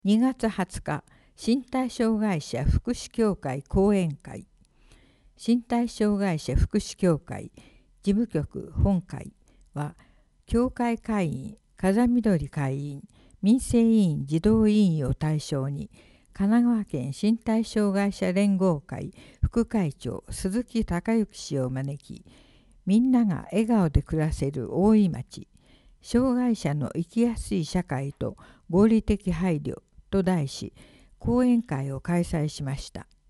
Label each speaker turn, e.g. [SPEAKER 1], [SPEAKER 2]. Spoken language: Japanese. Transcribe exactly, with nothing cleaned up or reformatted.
[SPEAKER 1] にがつはつか、身体障害者福祉協会講演会。身体障害者福祉協会事務局本会は、協会会員、風見鶏会員、民生委員児童委員を対象に、神奈川県身体障害者連合会副会長鈴木孝之氏を招き、みんなが笑顔で暮らせる大井町、障害者の生きやすい社会と合理的配慮と題し、講演会を開催しました。